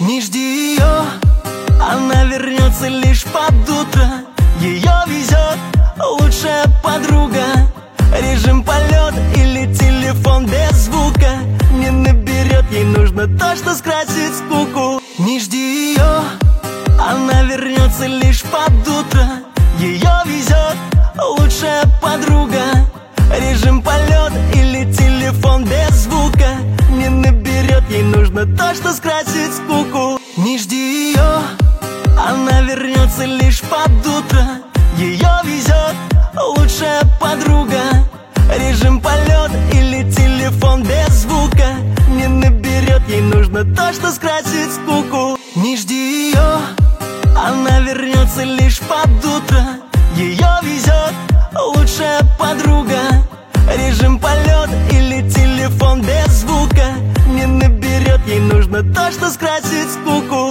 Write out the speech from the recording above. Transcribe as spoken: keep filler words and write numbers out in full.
Не жди ее, она вернется лишь под утро. Ее везет лучшая подруга. Режим полет или телефон без звука не наберет, ей нужно то, что скрасит скуку. Не жди ее, она вернется лишь под утро. Ее везет лучшая подруга. Режим полет или телефон без звука не наберет, ей нужно то, что скрасит скуку. Не жди ее, она вернется лишь под утро. Ее везет лучшая подруга. Режим полет или телефон без звука не наберет, ей нужно то, что скрасит скуку. Не жди ее, она вернется лишь под утро. Ее везет лучшая подруга. Режим полет или телефон без звука не наберет, ей нужно то, что скрасит скуку.